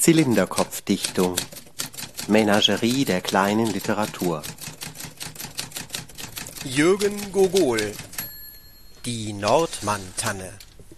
Zylinderkopfdichtung. Menagerie der kleinen Literatur. Jürgen Gogol. Die Nordmann-Tanne.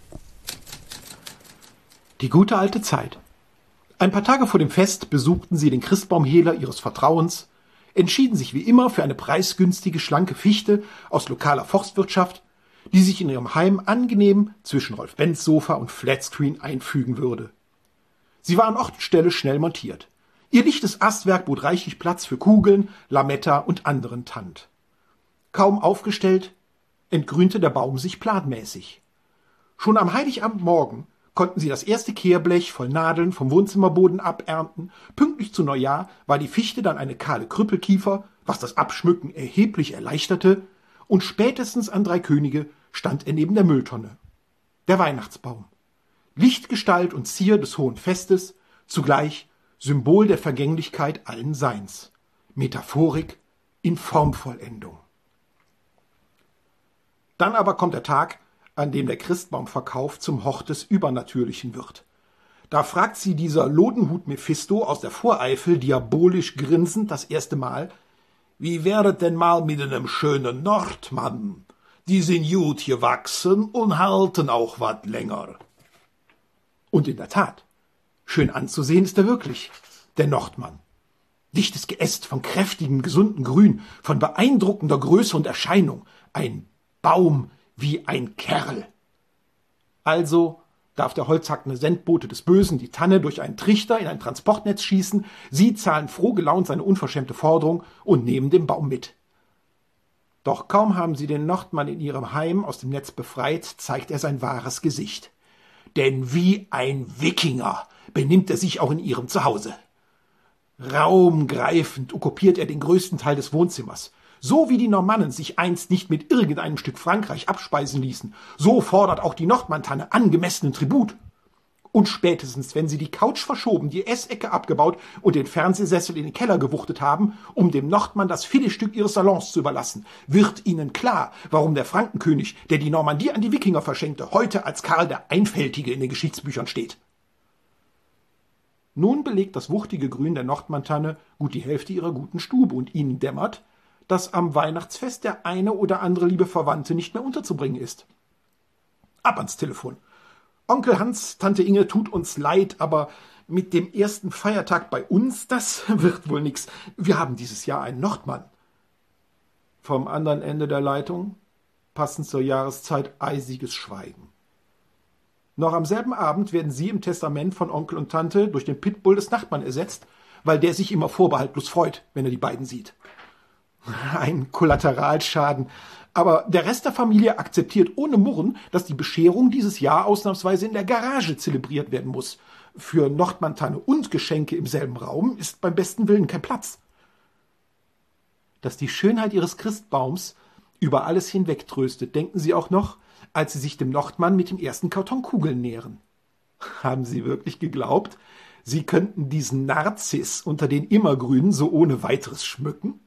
Die gute alte Zeit. Ein paar Tage vor dem Fest besuchten sie den Christbaumhehler ihres Vertrauens, entschieden sich wie immer für eine preisgünstige, schlanke Fichte aus lokaler Forstwirtschaft, die sich in ihrem Heim angenehm zwischen Rolf-Benz-Sofa und Flatscreen einfügen würde. Sie war an Ort und Stelle schnell montiert. Ihr lichtes Astwerk bot reichlich Platz für Kugeln, Lametta und anderen Tand. Kaum aufgestellt, entgrünte der Baum sich planmäßig. Schon am Heiligabendmorgen konnten sie das erste Kehrblech voll Nadeln vom Wohnzimmerboden abernten. Pünktlich zu Neujahr war die Fichte dann eine kahle Krüppelkiefer, was das Abschmücken erheblich erleichterte, und spätestens an Drei Könige stand er neben der Mülltonne. Der Weihnachtsbaum. Lichtgestalt und Zier des hohen Festes, zugleich Symbol der Vergänglichkeit allen Seins. Metaphorik in Formvollendung. Dann aber kommt der Tag, an dem der Christbaumverkauf zum Hort des Übernatürlichen wird. Da fragt sie dieser Lodenhut Mephisto aus der Voreifel diabolisch grinsend das erste Mal: Wie wäret denn mal mit einem schönen Nordmann? Die sind gut gewachsen und halten auch wat länger. Und in der Tat, schön anzusehen ist er wirklich, der Nordmann. Dichtes Geäst von kräftigem, gesunden Grün, von beeindruckender Größe und Erscheinung, ein Baum wie ein Kerl. Also darf der holzhackende Sendbote des Bösen die Tanne durch einen Trichter in ein Transportnetz schießen, sie zahlen froh gelaunt seine unverschämte Forderung und nehmen den Baum mit. Doch kaum haben sie den Nordmann in ihrem Heim aus dem Netz befreit, zeigt er sein wahres Gesicht. Denn wie ein Wikinger benimmt er sich auch in ihrem Zuhause. Raumgreifend okkupiert er den größten Teil des Wohnzimmers. So wie die Normannen sich einst nicht mit irgendeinem Stück Frankreich abspeisen ließen, so fordert auch die Nordmann-Tanne angemessenen Tribut. Und spätestens, wenn sie die Couch verschoben, die Essecke abgebaut und den Fernsehsessel in den Keller gewuchtet haben, um dem Nordmann das Filetstück ihres Salons zu überlassen, wird ihnen klar, warum der Frankenkönig, der die Normandie an die Wikinger verschenkte, heute als Karl der Einfältige in den Geschichtsbüchern steht. Nun belegt das wuchtige Grün der Nordmann-Tanne gut die Hälfte ihrer guten Stube und ihnen dämmert, dass am Weihnachtsfest der eine oder andere liebe Verwandte nicht mehr unterzubringen ist. Ab ans Telefon. Onkel Hans, Tante Inge, tut uns leid, aber mit dem ersten Feiertag bei uns, das wird wohl nix. Wir haben dieses Jahr einen Nordmann. Vom anderen Ende der Leitung, passend zur Jahreszeit, eisiges Schweigen. Noch am selben Abend werden sie im Testament von Onkel und Tante durch den Pitbull des Nachbarn ersetzt, weil der sich immer vorbehaltlos freut, wenn er die beiden sieht. Ein Kollateralschaden. Aber der Rest der Familie akzeptiert ohne Murren, dass die Bescherung dieses Jahr ausnahmsweise in der Garage zelebriert werden muss. Für Nordmann-Tanne und Geschenke im selben Raum ist beim besten Willen kein Platz. Dass die Schönheit ihres Christbaums über alles hinwegtröstet, denken sie auch noch, als sie sich dem Nordmann mit dem ersten Karton Kugeln nähern. Haben sie wirklich geglaubt, sie könnten diesen Narziss unter den Immergrünen so ohne weiteres schmücken?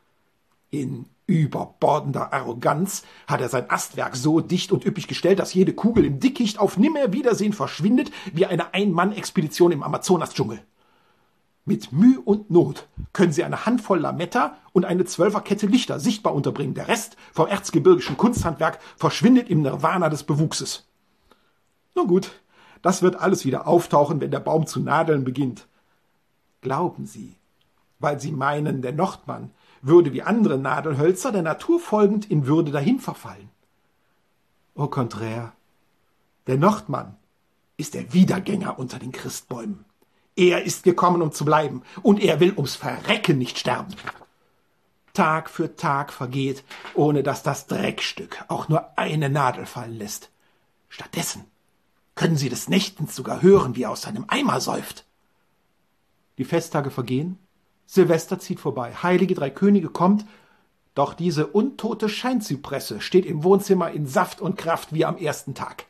In überbordender Arroganz hat er sein Astwerk so dicht und üppig gestellt, dass jede Kugel im Dickicht auf Nimmerwiedersehen verschwindet, wie eine Ein-Mann-Expedition im Amazonas-Dschungel. Mit Mühe und Not können sie eine Handvoll Lametta und eine 12er-Kette Lichter sichtbar unterbringen. Der Rest vom erzgebirgischen Kunsthandwerk verschwindet im Nirvana des Bewuchses. Nun gut, das wird alles wieder auftauchen, wenn der Baum zu nadeln beginnt. Glauben Sie, weil Sie meinen, der Nordmann würde wie andere Nadelhölzer der Natur folgend in Würde dahin verfallen. Au contraire, der Nordmann ist der Wiedergänger unter den Christbäumen. Er ist gekommen, um zu bleiben, und er will ums Verrecken nicht sterben. Tag für Tag vergeht, ohne dass das Dreckstück auch nur eine Nadel fallen lässt. Stattdessen können Sie des Nächtens sogar hören, wie er aus seinem Eimer säuft. Die Festtage vergehen, Silvester zieht vorbei, Heilige Drei Könige kommt, doch diese untote Scheinzypresse steht im Wohnzimmer in Saft und Kraft wie am ersten Tag.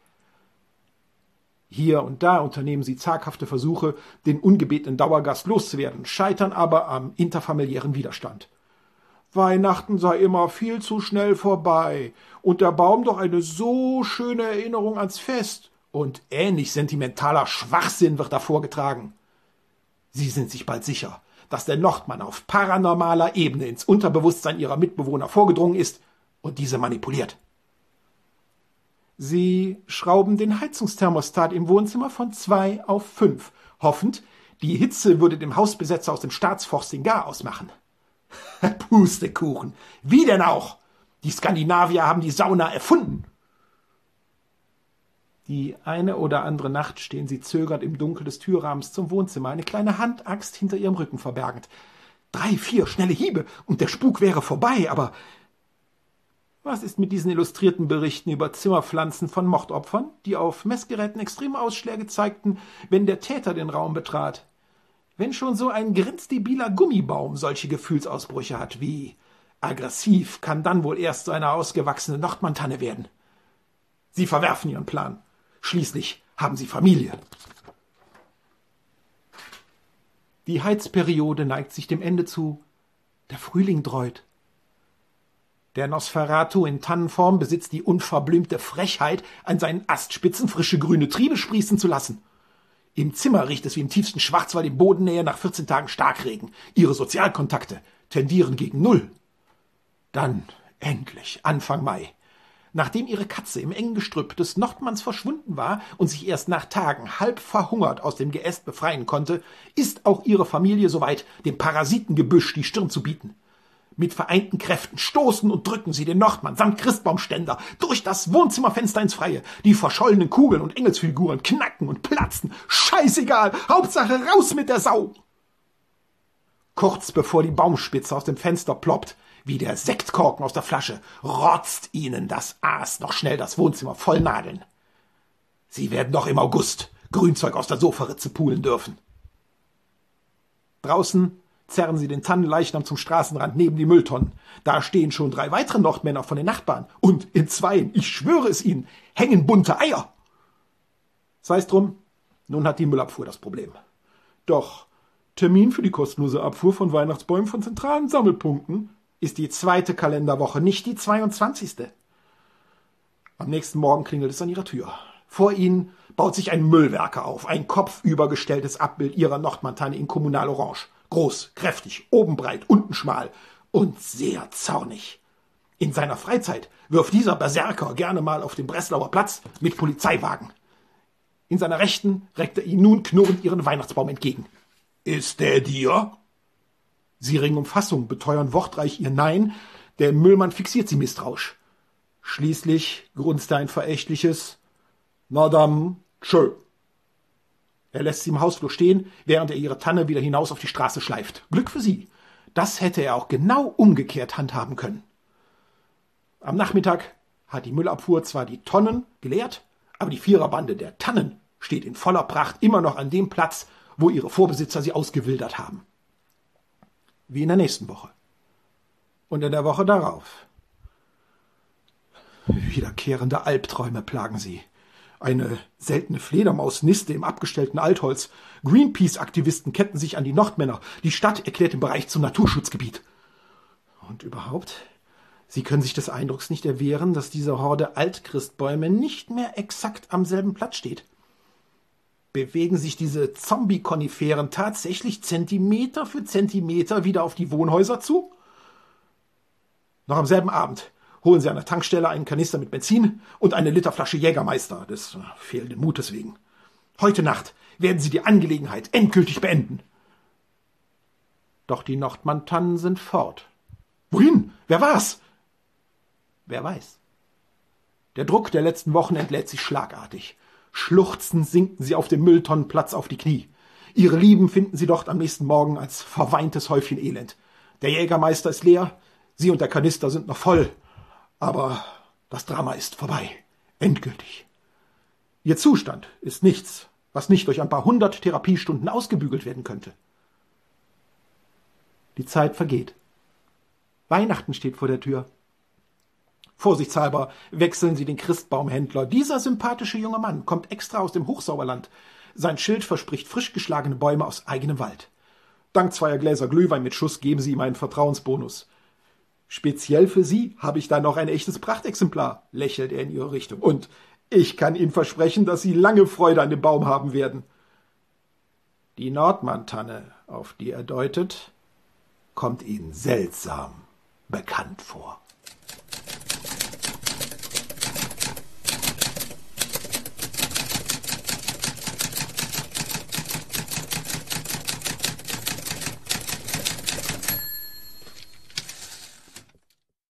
Hier und da unternehmen sie zaghafte Versuche, den ungebetenen Dauergast loszuwerden, scheitern aber am interfamiliären Widerstand. Weihnachten sei immer viel zu schnell vorbei und der Baum doch eine so schöne Erinnerung ans Fest. Und ähnlich sentimentaler Schwachsinn wird da vorgetragen. Sie sind sich bald sicher, dass der Nordmann auf paranormaler Ebene ins Unterbewusstsein ihrer Mitbewohner vorgedrungen ist und diese manipuliert. Sie schrauben den Heizungsthermostat im Wohnzimmer von 2 auf 5, hoffend, die Hitze würde dem Hausbesetzer aus dem Staatsforst den Gar ausmachen. Pustekuchen, wie denn auch? Die Skandinavier haben die Sauna erfunden. Die eine oder andere Nacht stehen sie zögernd im Dunkel des Türrahmens zum Wohnzimmer, eine kleine Handaxt hinter ihrem Rücken verbergend. 3, 4 schnelle Hiebe und der Spuk wäre vorbei, aber was ist mit diesen illustrierten Berichten über Zimmerpflanzen von Mordopfern, die auf Messgeräten extreme Ausschläge zeigten, wenn der Täter den Raum betrat? Wenn schon so ein grenzdebiler Gummibaum solche Gefühlsausbrüche hat, wie aggressiv kann dann wohl erst so eine ausgewachsene Nordmantanne werden? Sie verwerfen ihren Plan. Schließlich haben sie Familie. Die Heizperiode neigt sich dem Ende zu. Der Frühling dräut. Der Nosferatu in Tannenform besitzt die unverblümte Frechheit, an seinen Astspitzen frische grüne Triebe sprießen zu lassen. Im Zimmer riecht es wie im tiefsten Schwarzwald in Bodennähe nach 14 Tagen Starkregen. Ihre Sozialkontakte tendieren gegen 0. Dann, endlich, Anfang Mai. Nachdem ihre Katze im engen Gestrüpp des Nordmanns verschwunden war und sich erst nach Tagen halb verhungert aus dem Geäst befreien konnte, ist auch ihre Familie soweit, dem Parasitengebüsch die Stirn zu bieten. Mit vereinten Kräften stoßen und drücken sie den Nordmann samt Christbaumständer durch das Wohnzimmerfenster ins Freie. Die verschollenen Kugeln und Engelsfiguren knacken und platzen. Scheißegal, Hauptsache raus mit der Sau! Kurz bevor die Baumspitze aus dem Fenster ploppt, wie der Sektkorken aus der Flasche, rotzt ihnen das Aas noch schnell das Wohnzimmer voll Nadeln. Sie werden doch im August Grünzeug aus der Sofaritze pulen dürfen. Draußen zerren sie den Tannenleichnam zum Straßenrand neben die Mülltonnen. Da stehen schon 3 weitere Nordmänner von den Nachbarn. Und in 2, ich schwöre es ihnen, hängen bunte Eier. Sei's drum, nun hat die Müllabfuhr das Problem. Doch Termin für die kostenlose Abfuhr von Weihnachtsbäumen von zentralen Sammelpunkten ist die 2. Kalenderwoche, nicht die 22. Am nächsten Morgen klingelt es an ihrer Tür. Vor ihnen baut sich ein Müllwerker auf, ein kopfübergestelltes Abbild ihrer Nordmantanne in Kommunalorange. Groß, kräftig, oben breit, unten schmal und sehr zornig. In seiner Freizeit wirft dieser Berserker gerne mal auf den Breslauer Platz mit Polizeiwagen. In seiner Rechten reckt er ihnen nun knurrend ihren Weihnachtsbaum entgegen. »Ist der dir?« Sie ringen um Fassung, beteuern wortreich ihr Nein. Der Müllmann fixiert sie misstrauisch. Schließlich grunzt er ein verächtliches »Na dann, tschö«. Er lässt sie im Hausflur stehen, während er ihre Tanne wieder hinaus auf die Straße schleift. Glück für sie. Das hätte er auch genau umgekehrt handhaben können. Am Nachmittag hat die Müllabfuhr zwar die Tonnen geleert, aber die Viererbande der Tannen steht in voller Pracht immer noch an dem Platz, wo ihre Vorbesitzer sie ausgewildert haben. Wie in der nächsten Woche. Und in der Woche darauf. Wiederkehrende Albträume plagen sie. Eine seltene Fledermausniste im abgestellten Altholz. Greenpeace-Aktivisten ketten sich an die Nordmänner. Die Stadt erklärt den Bereich zum Naturschutzgebiet. Und überhaupt, sie können sich des Eindrucks nicht erwehren, dass diese Horde Altchristbäume nicht mehr exakt am selben Platz steht. Bewegen sich diese Zombie-Koniferen tatsächlich Zentimeter für Zentimeter wieder auf die Wohnhäuser zu? Noch am selben Abend holen sie an der Tankstelle einen Kanister mit Benzin und eine Literflasche Jägermeister, des fehlenden Mutes wegen. Heute Nacht werden sie die Angelegenheit endgültig beenden. Doch die Nordmantannen sind fort. Wohin? Wer war's? Wer weiß. Der Druck der letzten Wochen entlädt sich schlagartig. Schluchzend sinken sie auf dem Mülltonnenplatz auf die Knie. Ihre Lieben finden sie dort am nächsten Morgen als verweintes Häufchen Elend. Der Jägermeister ist leer, sie und der Kanister sind noch voll. Aber das Drama ist vorbei. Endgültig. Ihr Zustand ist nichts, was nicht durch ein paar 100 Therapiestunden ausgebügelt werden könnte. Die Zeit vergeht. Weihnachten steht vor der Tür. Vorsichtshalber wechseln sie den Christbaumhändler. Dieser sympathische junge Mann kommt extra aus dem Hochsauerland. Sein Schild verspricht frisch geschlagene Bäume aus eigenem Wald. Dank 2 Gläser Glühwein mit Schuss geben sie ihm einen Vertrauensbonus. Speziell für Sie habe ich da noch ein echtes Prachtexemplar, lächelt er in ihre Richtung. Und ich kann Ihnen versprechen, dass Sie lange Freude an dem Baum haben werden. Die Nordmann-Tanne, auf die er deutet, kommt Ihnen seltsam bekannt vor.